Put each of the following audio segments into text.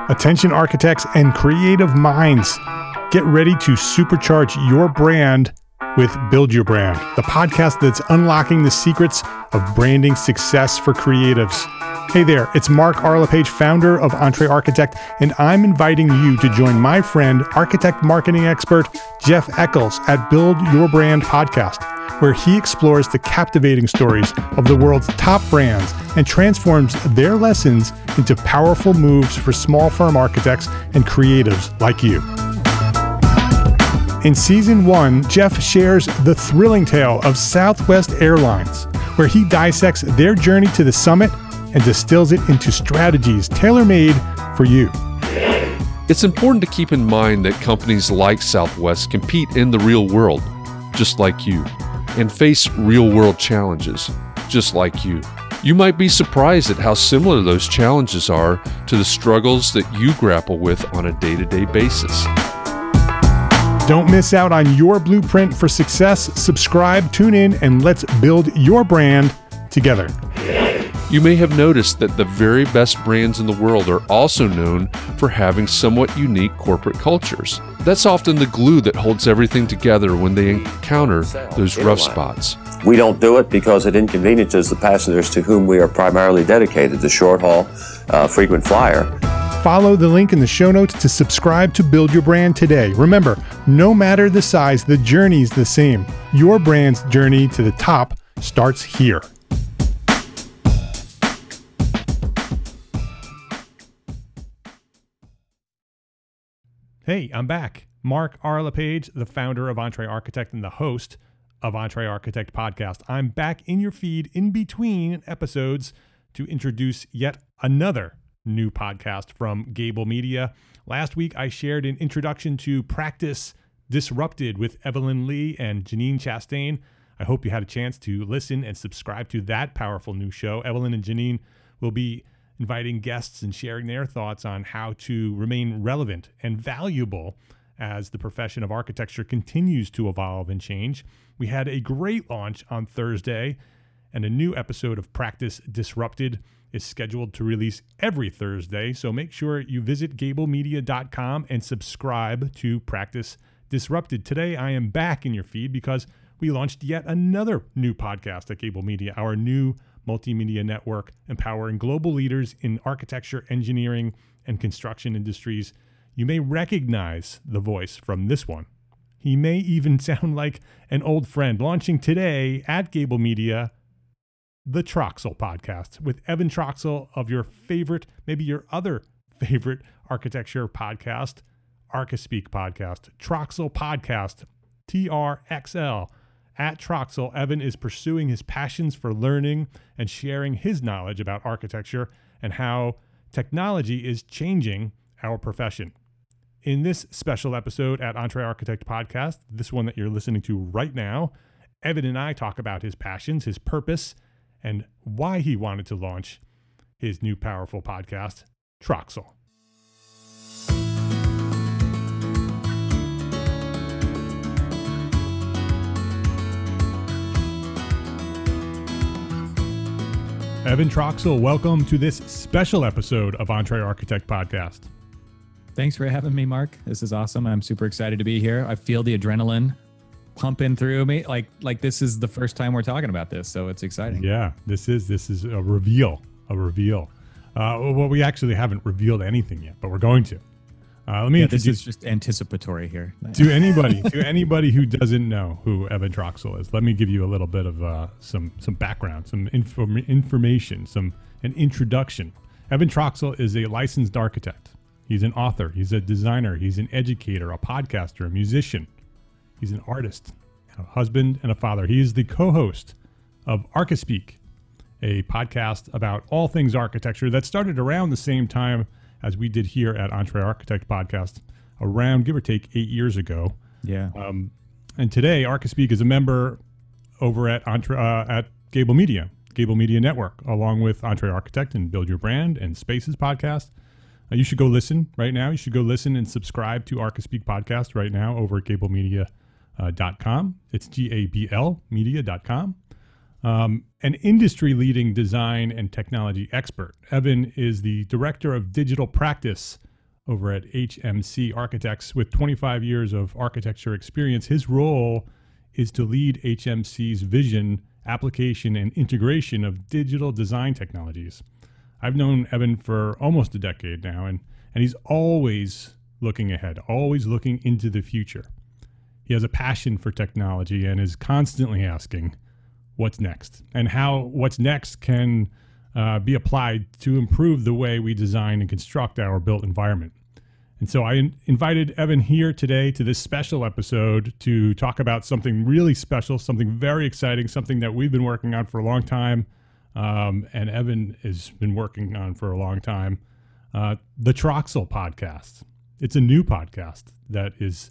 Attention architects and creative minds, get ready to supercharge your brand with Build Your Brand, the podcast that's unlocking the secrets of branding success for creatives. Hey there, it's Mark R. LePage, founder of Entre Architect, and I'm inviting you to join my friend, architect marketing expert Jeff Eccles at Build Your Brand podcast, where he explores the captivating stories of the world's top brands and transforms their lessons into powerful moves for small firm architects and creatives like you. In season 1, Jeff shares the thrilling tale of Southwest Airlines, where he dissects their journey to the summit and distills it into strategies tailor-made for you. It's important to keep in mind that companies like Southwest compete in the real world, just like you, and face real-world challenges, just like you. You might be surprised at how similar those challenges are to the struggles that you grapple with on a day-to-day basis. Don't miss out on your blueprint for success. Subscribe, tune in, and let's build your brand together. You may have noticed that the very best brands in the world are also known for having somewhat unique corporate cultures. That's often the glue that holds everything together when they encounter those rough spots. We don't do it because it inconveniences the passengers to whom we are primarily dedicated, the short haul, frequent flyer. Follow the link in the show notes to subscribe to Build Your Brand today. Remember, no matter the size, the journey's the same. Your brand's journey to the top starts here. Hey, I'm back. Mark R. LePage, the founder of Entre Architect and the host of Entre Architect podcast. I'm back in your feed in between episodes to introduce yet another new podcast from Gable Media. Last week, I shared an introduction to Practice Disrupted with Evelyn Lee and Janine Chastain. I hope you had a chance to listen and subscribe to that powerful new show. Evelyn and Janine will be inviting guests and sharing their thoughts on how to remain relevant and valuable as the profession of architecture continues to evolve and change. We had a great launch on Thursday, and a new episode of Practice Disrupted is scheduled to release every Thursday, so make sure you visit gablemedia.com and subscribe to Practice Disrupted. Today, I am back in your feed because we launched yet another new podcast at Gable Media, our new multimedia network empowering global leaders in architecture, engineering, and construction industries. You may recognize the voice from this one. He may even sound like an old friend. Launching today at Gable Media, the Troxel podcast with Evan Troxel of your favorite, maybe your other favorite architecture podcast, Archispeak podcast. Troxel podcast, TRXL. At Troxel, Evan is pursuing his passions for learning and sharing his knowledge about architecture and how technology is changing our profession. In this special episode at Entre Architect podcast, this one that you're listening to right now, Evan and I talk about his passions, his purpose, and why he wanted to launch his new powerful podcast, Troxel. Evan Troxel, welcome to this special episode of Entre Architect podcast. Thanks for having me, Mark. This is awesome. I'm super excited to be here. I feel the adrenaline pumping through me. Like this is the first time we're talking about this, so it's exciting. Yeah, this is a reveal. Well, we actually haven't revealed anything yet, but we're going to. Let me introduce. This is just anticipatory here. To anybody who doesn't know who Evan Troxel is, let me give you a little bit of some background, some information, an introduction. Evan Troxel is a licensed architect. He's an author. He's a designer. He's an educator, a podcaster, a musician. He's an artist, a husband, and a father. He is the co-host of Archispeak, a podcast about all things architecture that started around the same time as we did here at Entre Architect podcast, around give or take 8 years ago. Yeah. And today, Archispeak is a member over at Gable Media Network, along with Entre Architect and Build Your Brand and Spaces podcast. You should go listen right now. You should go listen and subscribe to Archispeak podcast right now over at gablemedia.com. It's GABL media.com. An industry-leading design and technology expert. Evan is the director of digital practice over at HMC Architects. With 25 years of architecture experience, his role is to lead HMC's vision, application, and integration of digital design technologies. I've known Evan for almost a decade now, and he's always looking ahead, always looking into the future. He has a passion for technology and is constantly asking what's next and how what's next can be applied to improve the way we design and construct our built environment. And so I invited Evan here today to this special episode to talk about something really special, something very exciting, something that we've been working on for a long time, and Evan has been working on for a long time, the Troxel podcast. It's a new podcast that is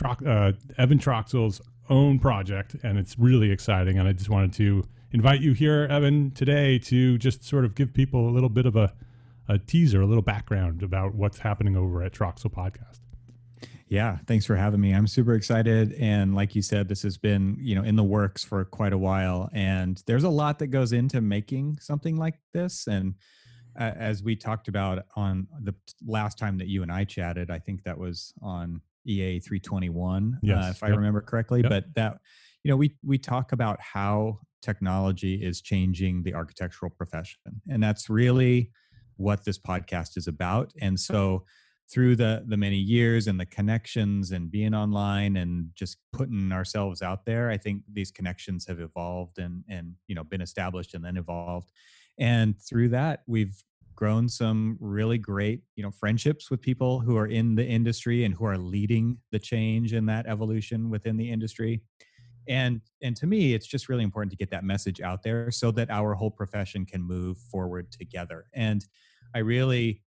Evan Troxel's own project, and it's really exciting. And I just wanted to invite you here, Evan, today to just sort of give people a little bit of a teaser, a little background about what's happening over at Troxel Podcast. Yeah, thanks for having me. I'm super excited. And like you said, this has been, in the works for quite a while. And there's a lot that goes into making something like this. And as we talked about on the last time that you and I chatted, I think that was on EA 321, yes. if I remember correctly. Yep. But that, we talk about how technology is changing the architectural profession. And that's really what this podcast is about. And so through the many years and the connections and being online and just putting ourselves out there, I think these connections have evolved and been established and then evolved. And through that, we've grown some really great, friendships with people who are in the industry and who are leading the change in that evolution within the industry. And to me, it's just really important to get that message out there so that our whole profession can move forward together. And I really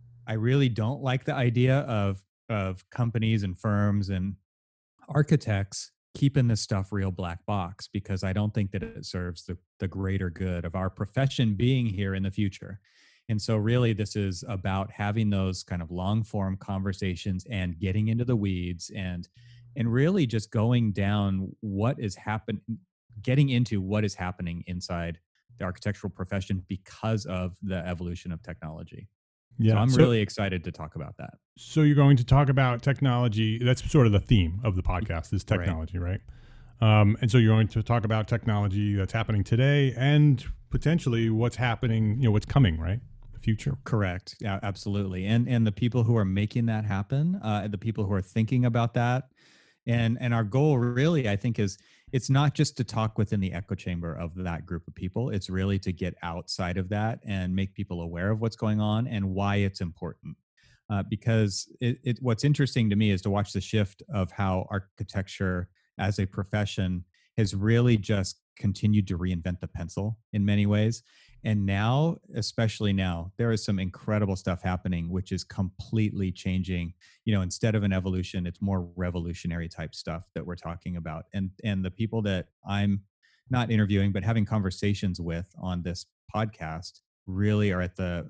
don't like the idea of companies and firms and architects keeping this stuff real black box, because I don't think that it serves the greater good of our profession being here in the future. And so really this is about having those kind of long form conversations and getting into the weeds and really just going down what is happening, getting into what is happening inside the architectural profession because of the evolution of technology. Yeah, so I'm really excited to talk about that. So you're going to talk about technology. That's sort of the theme of the podcast is technology, right? And so you're going to talk about technology that's happening today and potentially what's happening, what's coming, right? The future. Correct. Yeah, absolutely. And the people who are making that happen, the people who are thinking about that. And our goal really, I think, is it's not just to talk within the echo chamber of that group of people. It's really to get outside of that and make people aware of what's going on and why it's important. Because what's interesting to me is to watch the shift of how architecture as a profession has really just continued to reinvent the pencil in many ways. And now, especially now, there is some incredible stuff happening, which is completely changing. Instead of an evolution, it's more revolutionary type stuff that we're talking about. And the people that I'm not interviewing, but having conversations with on this podcast really are at the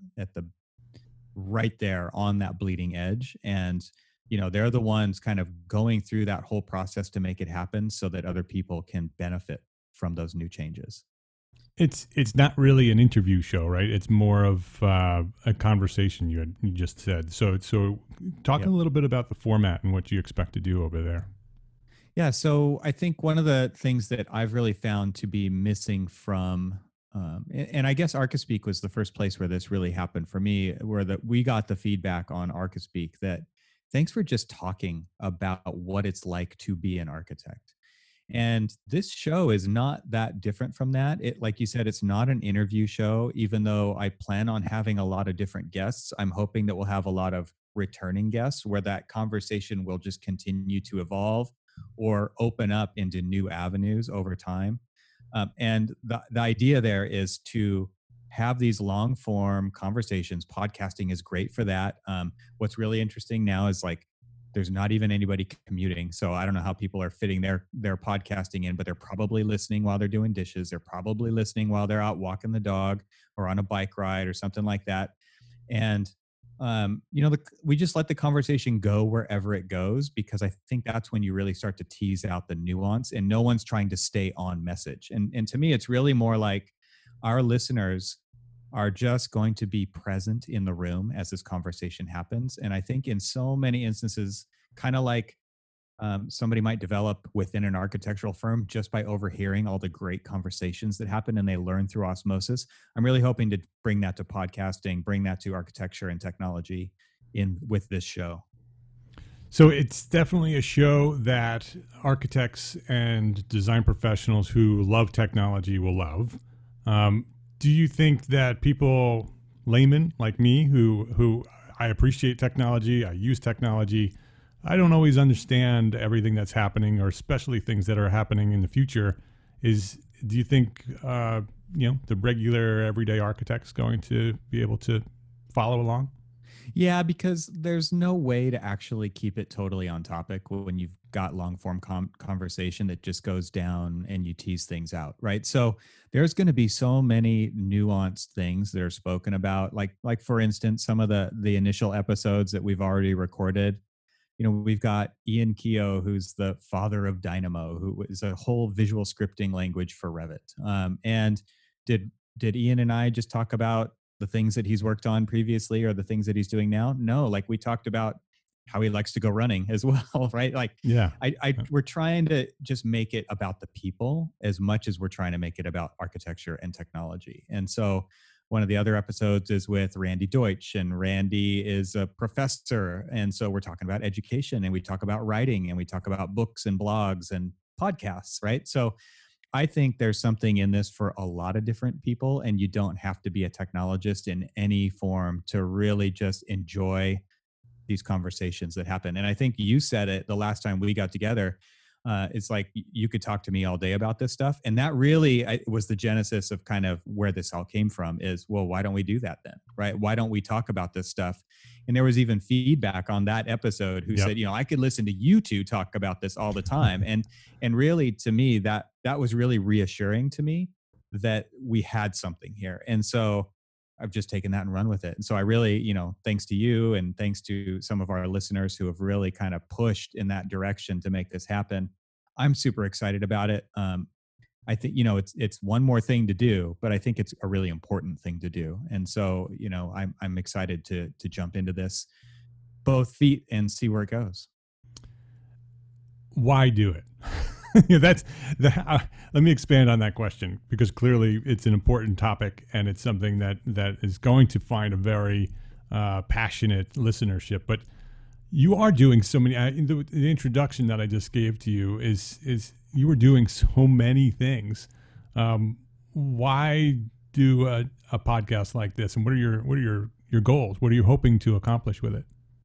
right there on that bleeding edge. And, they're the ones kind of going through that whole process to make it happen so that other people can benefit from those new changes. It's not really an interview show, right? It's more of a conversation. You just said so. Talking a little bit about the format and what you expect to do over there. Yeah, so I think one of the things that I've really found to be missing from, and I guess Archispeak was the first place where this really happened for me, where we got the feedback on Archispeak that thanks for just talking about what it's like to be an architect. And this show is not that different from that. It, like you said, it's not an interview show, even though I plan on having a lot of different guests. I'm hoping that we'll have a lot of returning guests where that conversation will just continue to evolve or open up into new avenues over time. And the idea there is to have these long form conversations. Podcasting is great for that. What's really interesting now is there's not even anybody commuting. So I don't know how people are fitting their podcasting in, but they're probably listening while they're doing dishes. They're probably listening while they're out walking the dog or on a bike ride or something like that. And, we just let the conversation go wherever it goes, because I think that's when you really start to tease out the nuance and no one's trying to stay on message. And to me, it's really more like our listeners are just going to be present in the room as this conversation happens. And I think in so many instances, kind of like somebody might develop within an architectural firm just by overhearing all the great conversations that happen and they learn through osmosis. I'm really hoping to bring that to podcasting, bring that to architecture and technology with this show. So it's definitely a show that architects and design professionals who love technology will love. Do you think that people, laymen like me, who I appreciate technology, I use technology, I don't always understand everything that's happening, or especially things that are happening in the future. Do you think the regular everyday architect's going to be able to follow along? Yeah, because there's no way to actually keep it totally on topic when you've got long form conversation that just goes down and you tease things out, right? So there's going to be so many nuanced things that are spoken about, like for instance, some of the initial episodes that we've already recorded. We've got Ian Keogh, who's the father of Dynamo, who is a whole visual scripting language for Revit. And did Ian and I just talk about the things that he's worked on previously or the things that he's doing now? No, like we talked about how he likes to go running as well, right? Like, yeah, we're trying to just make it about the people as much as we're trying to make it about architecture and technology. And so one of the other episodes is with Randy Deutsch, and Randy is a professor. And so we're talking about education, and we talk about writing, and we talk about books and blogs and podcasts, right? So I think there's something in this for a lot of different people, and you don't have to be a technologist in any form to really just enjoy these conversations that happen. And I think you said it the last time we got together. It's like you could talk to me all day about this stuff. And that really was the genesis of kind of where this all came from is, well, why don't we do that then? Right? Why don't we talk about this stuff? And there was even feedback on that episode who said, I could listen to you two talk about this all the time. And really, to me, that was really reassuring to me that we had something here. And so I've just taken that and run with it. And so I really, thanks to you and thanks to some of our listeners who have really kind of pushed in that direction to make this happen, I'm super excited about it. I think, it's one more thing to do, but I think it's a really important thing to do. And so, I'm excited to jump into this both feet and see where it goes. Why do it? Let me expand on that question, because clearly it's an important topic and it's something that is going to find a very passionate listenership. But you are doing so many. The introduction that I just gave to you is you were doing so many things. Why do a podcast like this, and what are your goals? What are you hoping to accomplish with it?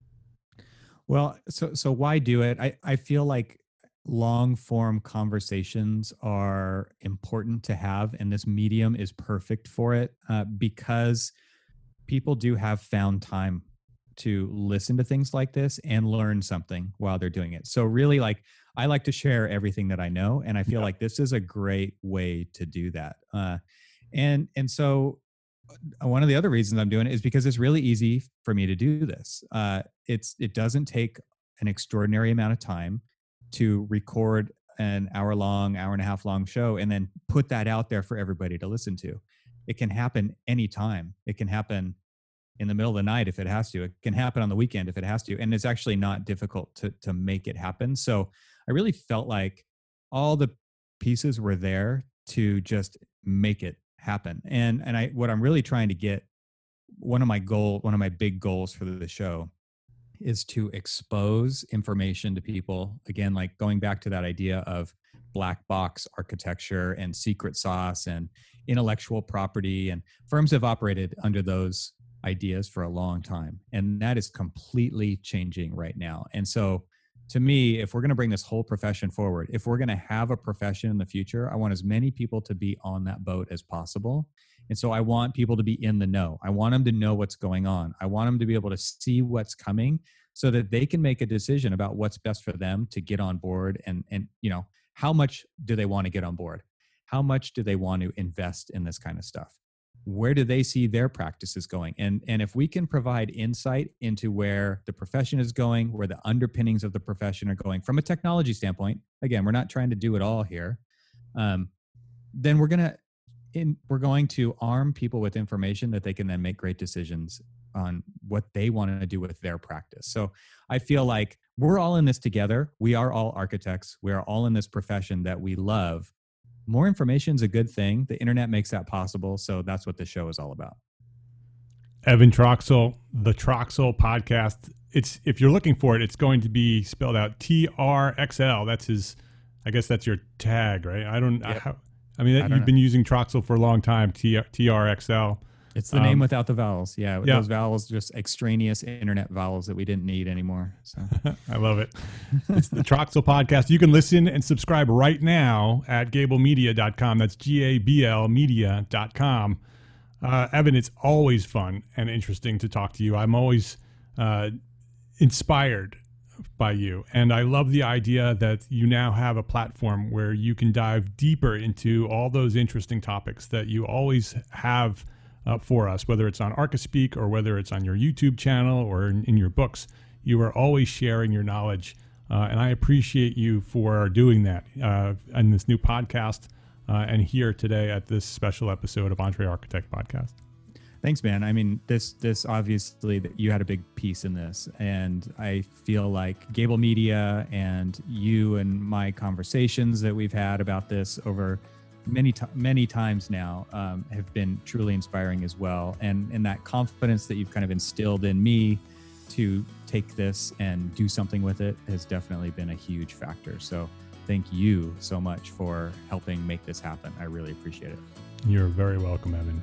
Well, so why do it? I feel like long form conversations are important to have, and this medium is perfect for it because people do have found time to listen to things like this and learn something while they're doing it. So really, I like to share everything that I know, and I feel like this is a great way to do that. And so one of the other reasons I'm doing it is because it's really easy for me to do this. It doesn't take an extraordinary amount of time to record an hour and a half long show and then put that out there for everybody to listen to. It can happen anytime. It can happen in the middle of the night if it has to. It can happen on the weekend if it has to. And it's actually not difficult to make it happen. So I really felt like all the pieces were there to just make it happen. And what I'm really trying to get, one of my big goals for the show is to expose information to people. Again, like going back to that idea of black box architecture and secret sauce and intellectual property, and firms have operated under those ideas for a long time. And that is completely changing right now. And so to me, if we're going to bring this whole profession forward, if we're going to have a profession in the future, I want as many people to be on that boat as possible. And so I want people to be in the know. I want them to know what's going on. I want them to be able to see what's coming so that they can make a decision about what's best for them to get on board. And how much do they want to get on board? How much do they want to invest in this kind of stuff? Where do they see their practices going? And if we can provide insight into where the profession is going, where the underpinnings of the profession are going from a technology standpoint, again, we're not trying to do it all here, then we're going to we're going to arm people with information that they can then make great decisions on what they want to do with their practice. So I feel like we're all in this together. We are all architects. We are all in this profession that we love. More information is a good thing. The internet makes that possible. So that's what the show is all about. Evan Troxel, the Troxel Podcast. If you're looking for it, it's going to be spelled out TRXL. That's his, I guess that's your tag, right? You've been using Troxel for a long time, TRXL. It's the name without the vowels. Yeah, those vowels, just extraneous internet vowels that we didn't need anymore. So I love it. It's the Troxel Podcast. You can listen and subscribe right now at gablemedia.com. That's GABL media.com. Evan, it's always fun and interesting to talk to you. I'm always inspired by you. And I love the idea that you now have a platform where you can dive deeper into all those interesting topics that you always have for us, whether it's on ArchiSpeak or whether it's on your YouTube channel or in your books. You are always sharing your knowledge. And I appreciate you for doing that in this new podcast and here today at this special episode of Entre Architect Podcast. Thanks, man. I mean, this obviously, you had a big piece in this, and I feel like Gable Media and you and my conversations that we've had about this over many times now have been truly inspiring as well. And that confidence that you've kind of instilled in me to take this and do something with it has definitely been a huge factor. So thank you so much for helping make this happen. I really appreciate it. You're very welcome, Evan.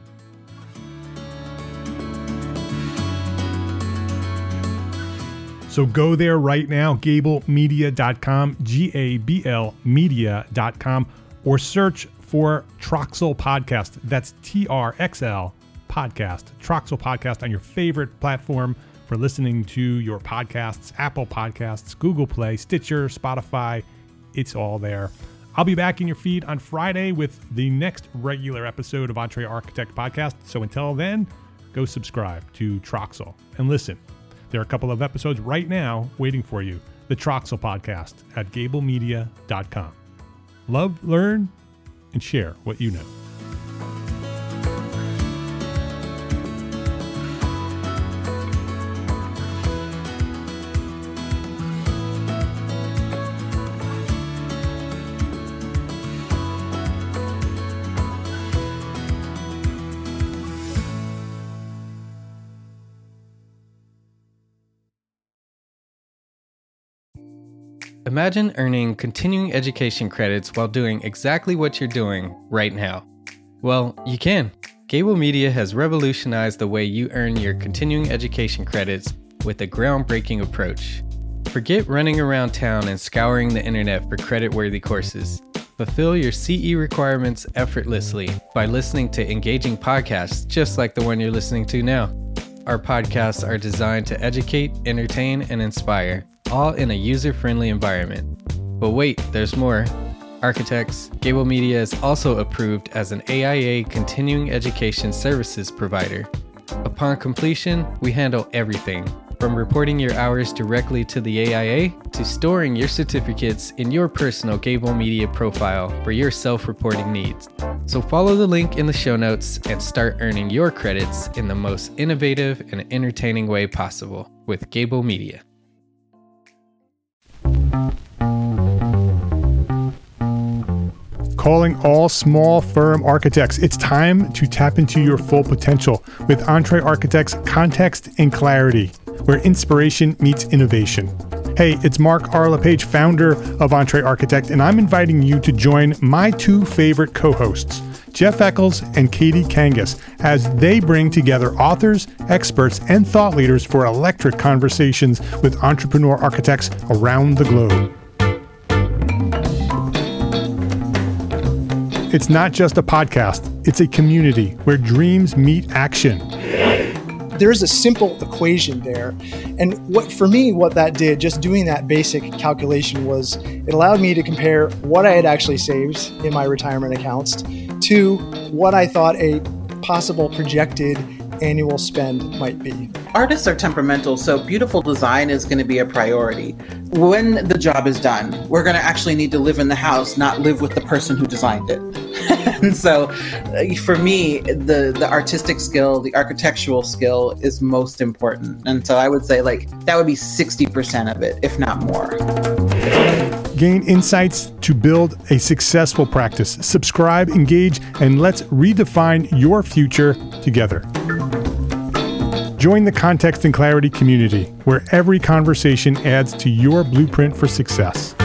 So go there right now, gablemedia.com, GABL media.com, or search for Troxel Podcast. That's TRXL Podcast, Troxel Podcast on your favorite platform for listening to your podcasts, Apple Podcasts, Google Play, Stitcher, Spotify. It's all there. I'll be back in your feed on Friday with the next regular episode of Entre Architect Podcast. So until then, go subscribe to Troxel and listen. There are a couple of episodes right now waiting for you. The Troxel Podcast at gablemedia.com. Love, learn, and share what you know. Imagine earning continuing education credits while doing exactly what you're doing right now. Well, you can. Gable Media has revolutionized the way you earn your continuing education credits with a groundbreaking approach. Forget running around town and scouring the internet for credit-worthy courses. Fulfill your CE requirements effortlessly by listening to engaging podcasts just like the one you're listening to now. Our podcasts are designed to educate, entertain, and inspire, all in a user-friendly environment. But wait, there's more. Architects, Gable Media is also approved as an AIA continuing education services provider. Upon completion, we handle everything, from reporting your hours directly to the AIA to storing your certificates in your personal Gable Media profile for your self-reporting needs. So follow the link in the show notes and start earning your credits in the most innovative and entertaining way possible with Gable Media. Calling all small firm architects. It's time to tap into your full potential with Entre Architects Context and Clarity, where inspiration meets innovation. Hey, it's Mark R. LePage, founder of Entre Architect, and I'm inviting you to join my two favorite co-hosts, Jeff Eccles and Katie Kangas, as they bring together authors, experts, and thought leaders for electric conversations with entrepreneur architects around the globe. It's not just a podcast, it's a community where dreams meet action. There's a simple equation there. And what that did, just doing that basic calculation, was it allowed me to compare what I had actually saved in my retirement accounts to what I thought a possible projected annual spend might be. Artists are temperamental, so beautiful design is going to be a priority. When the job is done, we're going to actually need to live in the house, not live with the person who designed it. And so for me, the artistic skill, the architectural skill is most important. And so I would say like that would be 60% of it, if not more. Gain insights to build a successful practice. Subscribe, engage, and let's redefine your future together. Join the Context and Clarity community, where every conversation adds to your blueprint for success.